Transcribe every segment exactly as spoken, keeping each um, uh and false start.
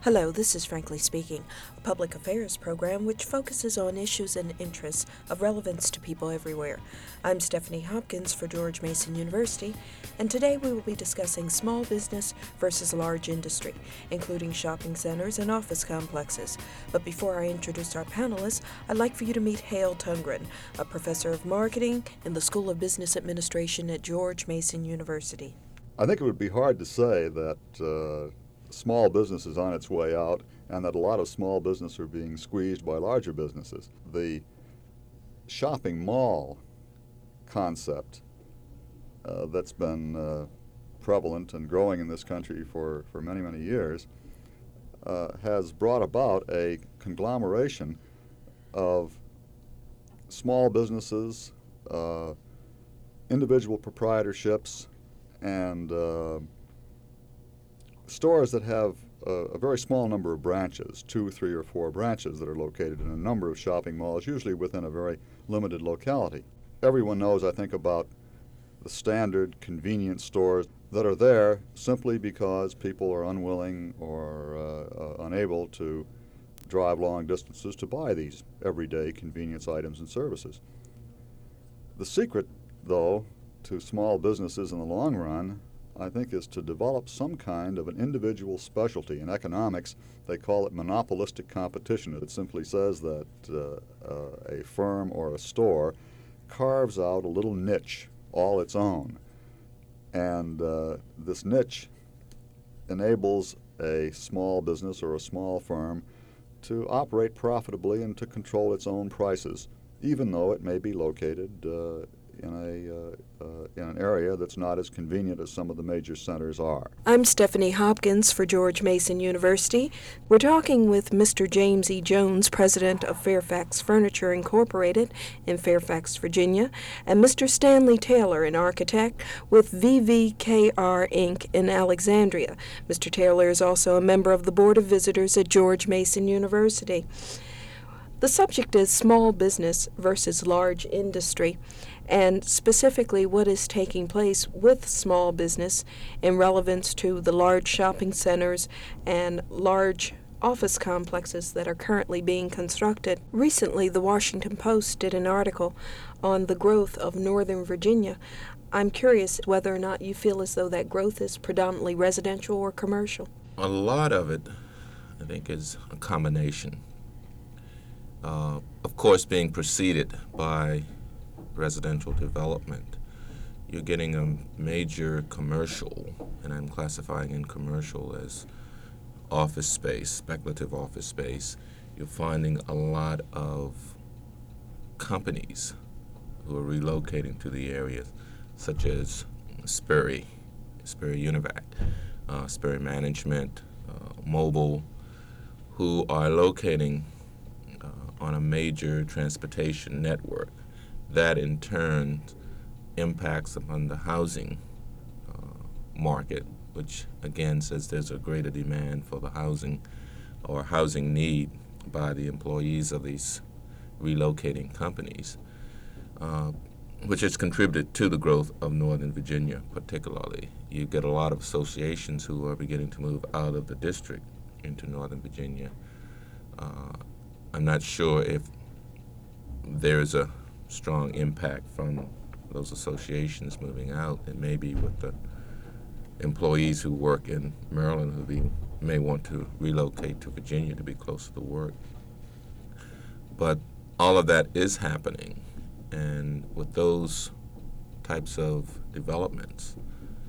Hello, this is Frankly Speaking, a public affairs program which focuses on issues and interests of relevance to people everywhere. I'm Stephanie Hopkins for George Mason University, and today we will be discussing small business versus large industry, including shopping centers and office complexes. But before I introduce our panelists, I'd like for you to meet Hale Tungren, a professor of marketing in the School of Business Administration at George Mason University. I think it would be hard to say that uh, small business is on its way out and that a lot of small business are being squeezed by larger businesses. The shopping mall concept uh, that's been uh, prevalent and growing in this country for, for many, many years uh, has brought about a conglomeration of small businesses, uh, individual proprietorships, and uh, stores that have a, a very small number of branches, two, three, or four branches that are located in a number of shopping malls, usually within a very limited locality. Everyone knows, I think, about the standard convenience stores that are there simply because people are unwilling or uh, uh, unable to drive long distances to buy these everyday convenience items and services. The secret, though, to small businesses in the long run, I think, is to develop some kind of an individual specialty. In economics, they call it monopolistic competition. It simply says that uh, uh, a firm or a store carves out a little niche all its own. And uh, this niche enables a small business or a small firm to operate profitably and to control its own prices, even though it may be located uh, in a uh, uh, in an area that's not as convenient as some of the major centers are. I'm Stephanie Hopkins for George Mason University. We're talking with Mister James E. Jones, president of Fairfax Furniture Incorporated in Fairfax, Virginia, and Mister Stanley Taylor, an architect with V V K R Incorporated in Alexandria. Mister Taylor is also a member of the Board of Visitors at George Mason University. The subject is small business versus large industry, and specifically what is taking place with small business in relevance to the large shopping centers and large office complexes that are currently being constructed. Recently, the Washington Post did an article on the growth of Northern Virginia. I'm curious whether or not you feel as though that growth is predominantly residential or commercial. A lot of it, I think, is a combination. Uh, of course, being preceded by residential development, you're getting a major commercial, and I'm classifying in commercial as office space, speculative office space. You're finding a lot of companies who are relocating to the area, such as Sperry, Sperry Univac, uh, Sperry Management, uh, Mobile, who are locating on a major transportation network. That in turn impacts upon the housing uh, market, which again says there's a greater demand for the housing or housing need by the employees of these relocating companies, uh, which has contributed to the growth of Northern Virginia particularly. You get a lot of associations who are beginning to move out of the district into Northern Virginia. Uh, I'm not sure if there's a strong impact from those associations moving out. It may be with the employees who work in Maryland who be, may want to relocate to Virginia to be closer to work. But all of that is happening, and with those types of developments,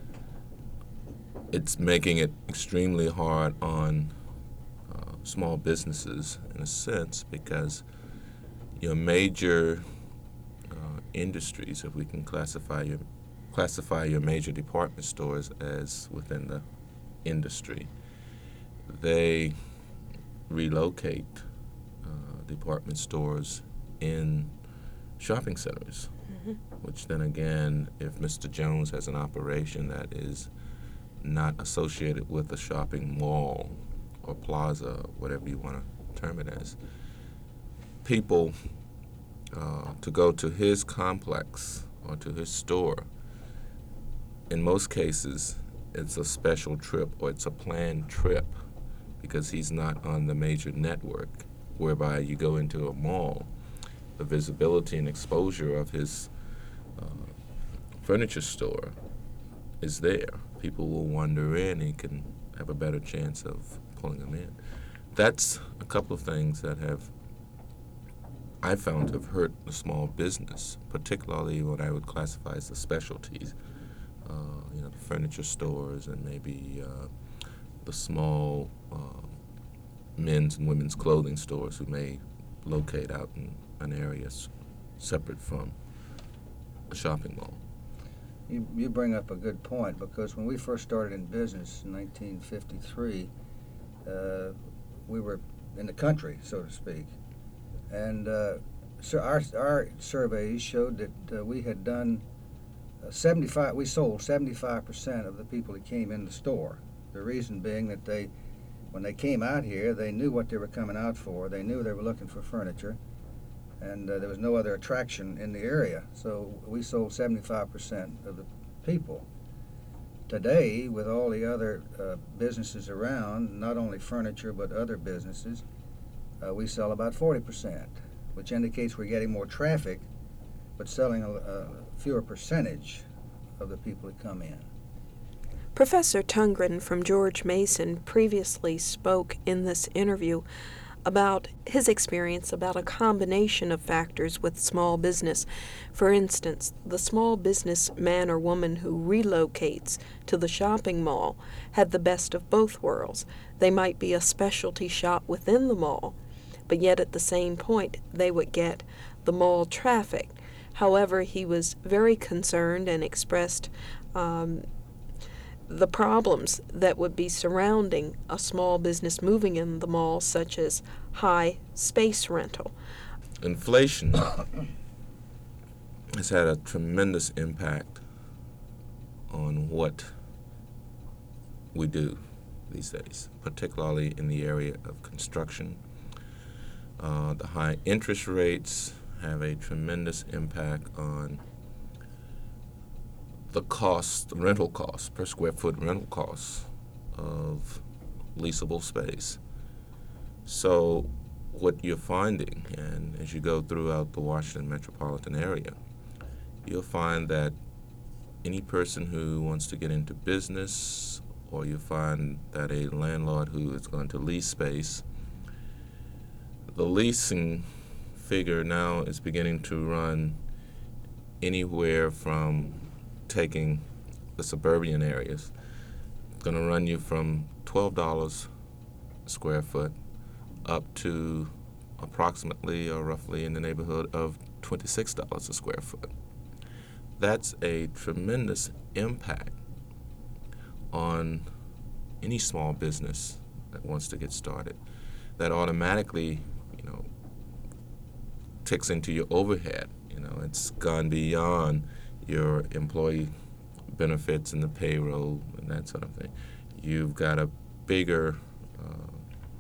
it's making it extremely hard on small businesses in a sense, because your major uh, industries, if we can classify your classify your major department stores as within the industry, they relocate uh, department stores in shopping centers, mm-hmm. which then again, if Mister Jones has an operation that is not associated with a shopping mall or plaza, whatever you want to term it as, people uh, to go to his complex or to his store, in most cases, it's a special trip or it's a planned trip because he's not on the major network, whereby you go into a mall, the visibility and exposure of his uh, furniture store is there. People will wander in and can have a better chance of pulling them in. That's a couple of things that have, I found, have hurt the small business, particularly what I would classify as the specialties, uh, you know, the furniture stores and maybe uh, the small uh, men's and women's clothing stores who may locate out in an area s- separate from a shopping mall. You, you bring up a good point, because when we first started in business in nineteen fifty-three, uh, we were in the country, so to speak. And uh, so our, our surveys showed that uh, we had done uh, seventy-five, we sold seventy-five percent of the people that came in the store. The reason being that they, when they came out here, they knew what they were coming out for. They knew they were looking for furniture, and uh, there was no other attraction in the area. So we sold seventy-five percent of the people. Today, with all the other uh, businesses around, not only furniture but other businesses, uh, we sell about forty percent, which indicates we're getting more traffic, but selling a, a fewer percentage of the people that come in. Professor Tungren from George Mason previously spoke in this interview about his experience about a combination of factors with small business. For instance, the small business man or woman who relocates to the shopping mall had the best of both worlds. They might be a specialty shop within the mall, but yet at the same point they would get the mall traffic. However, he was very concerned and expressed um, the problems that would be surrounding a small business moving in the mall, such as high space rental. Inflation has had a tremendous impact on what we do these days, particularly in the area of construction. Uh, the high interest rates have a tremendous impact on the cost, rental costs, per square foot rental costs of leasable space. So what you're finding, and as you go throughout the Washington metropolitan area, you'll find that any person who wants to get into business, or you find that a landlord who is going to lease space, the leasing figure now is beginning to run anywhere from, taking the suburban areas, going to run you from twelve dollars a square foot up to approximately or roughly in the neighborhood of twenty-six dollars a square foot. That's a tremendous impact on any small business that wants to get started. That automatically, you know, ticks into your overhead. You know, it's gone beyond your employee benefits and the payroll and that sort of thing. You've got a bigger uh,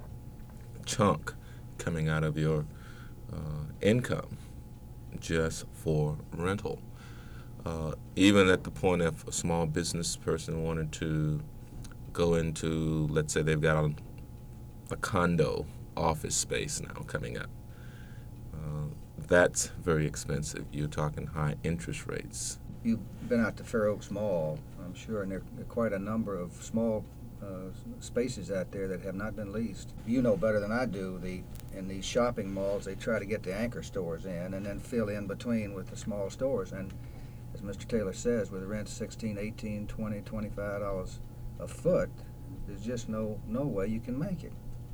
chunk coming out of your uh, income just for rental. Uh, even at the point if a small business person wanted to go into, let's say they've got a, a condo office space now coming up. Uh, that's very expensive. You're talking high interest rates. You've been out to Fair Oaks Mall, I'm sure, and there are quite a number of small uh, spaces out there that have not been leased. You know better than I do, the in these shopping malls, they try to get the anchor stores in and then fill in between with the small stores. And as Mister Taylor says, with rent sixteen, eighteen, twenty, twenty-five dollars a foot, there's just no, no way you can make it.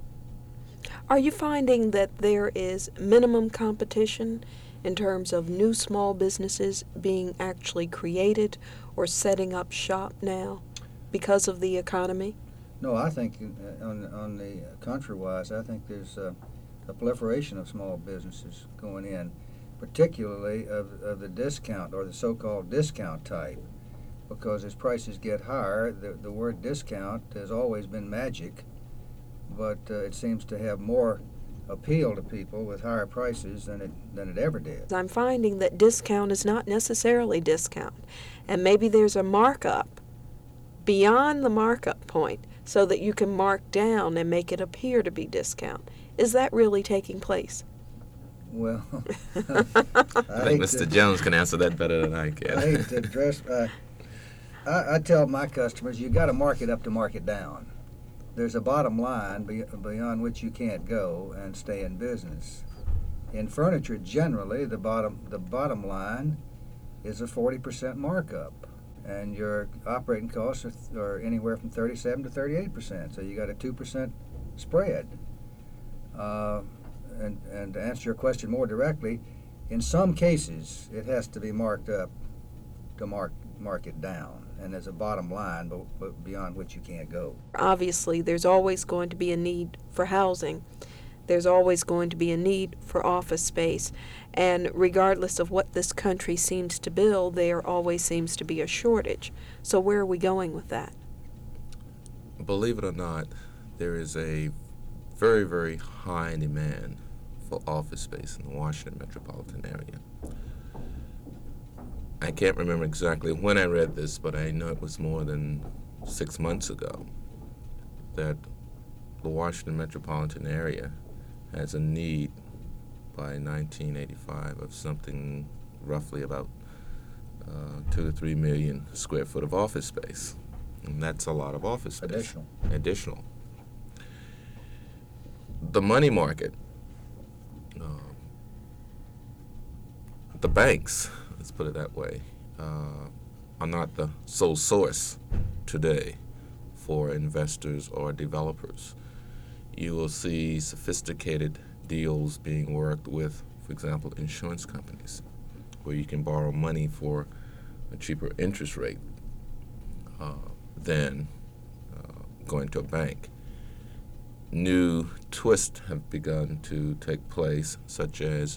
Are you finding that there is minimum competition in terms of new small businesses being actually created or setting up shop now because of the economy? No, I think uh, on, on the country-wise, I think there's uh, a proliferation of small businesses going in, particularly of, of the discount or the so-called discount type, because as prices get higher, the, the word discount has always been magic, but uh, it seems to have more appeal to people with higher prices than it than it ever did. I'm finding that discount is not necessarily discount, and maybe there's a markup beyond the markup point so that you can mark down and make it appear to be discount. Is that really taking place? Well, I, I think Mister To, Jones can answer that better than I can. I hate to address. Uh, I, I tell my customers, you got to mark it up to mark it down. There's a bottom line be, beyond which you can't go and stay in business. In furniture, generally, the bottom the bottom line is a forty percent markup, and your operating costs are, are anywhere from thirty-seven to thirty-eight percent. So you got a two percent spread. Uh, and, and to answer your question more directly, in some cases, it has to be marked up to mark mark it down, and there's a bottom line, but, but beyond which you can't go. Obviously, there's always going to be a need for housing. There's always going to be a need for office space, and regardless of what this country seems to build, there always seems to be a shortage. So where are we going with that? Believe it or not, there is a very, very high demand for office space in the Washington metropolitan area. I can't remember exactly when I read this, but I know it was more than six months ago that the Washington metropolitan area has a need by nineteen eighty-five of something roughly about uh, two to three million square foot of office space. And that's a lot of office space. Additional. Additional. The money market, uh, the banks, let's put it that way, uh, are not the sole source today for investors or developers. You will see sophisticated deals being worked with, for example, insurance companies, where you can borrow money for a cheaper interest rate uh, than uh, going to a bank. New twists have begun to take place, such as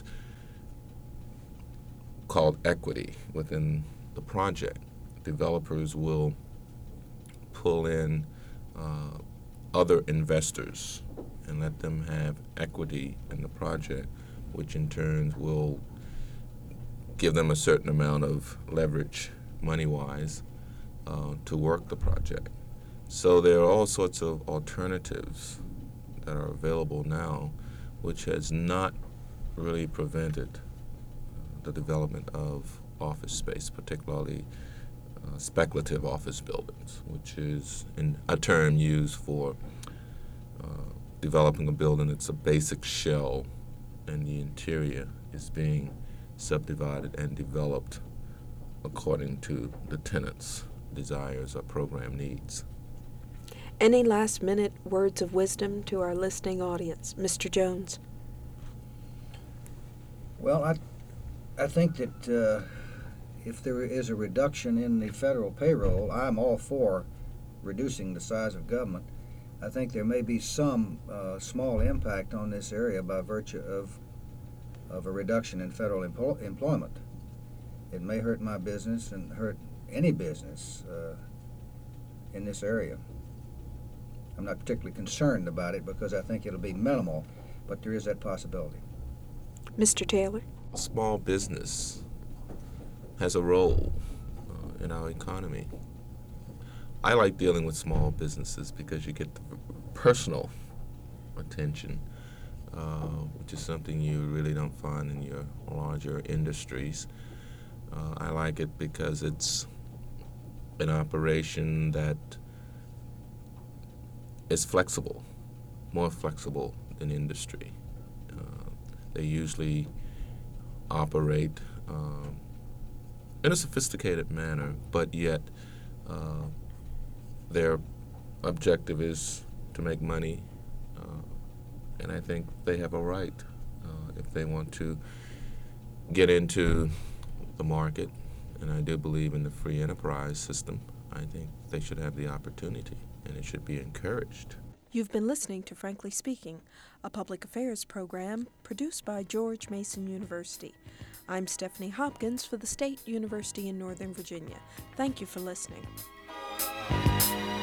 called equity within the project. Developers will pull in uh, other investors and let them have equity in the project, which in turn will give them a certain amount of leverage money-wise uh, to work the project. So there are all sorts of alternatives that are available now, which has not really prevented the development of office space, particularly uh, speculative office buildings, which is in a term used for uh, developing a building that's a basic shell and the interior is being subdivided and developed according to the tenant's desires or program needs. Any last-minute words of wisdom to our listening audience, Mister Jones? Well, I, I think that uh, if there is a reduction in the federal payroll, I'm all for reducing the size of government. I think there may be some uh, small impact on this area by virtue of of a reduction in federal empl- employment. It may hurt my business and hurt any business uh, in this area. I'm not particularly concerned about it because I think it'll be minimal, but there is that possibility. Mister Taylor? Small business has a role uh, in our economy. I like dealing with small businesses because you get the personal attention, uh, which is something you really don't find in your larger industries. Uh, I like it because it's an operation that is flexible, more flexible than industry. Uh, they usually operate um, in a sophisticated manner, but yet uh, their objective is to make money, uh, and I think they have a right uh, if they want to get into the market, and I do believe in the free enterprise system. I think they should have the opportunity, and it should be encouraged. You've been listening to Frankly Speaking, a public affairs program produced by George Mason University. I'm Stephanie Hopkins for the State University in Northern Virginia. Thank you for listening.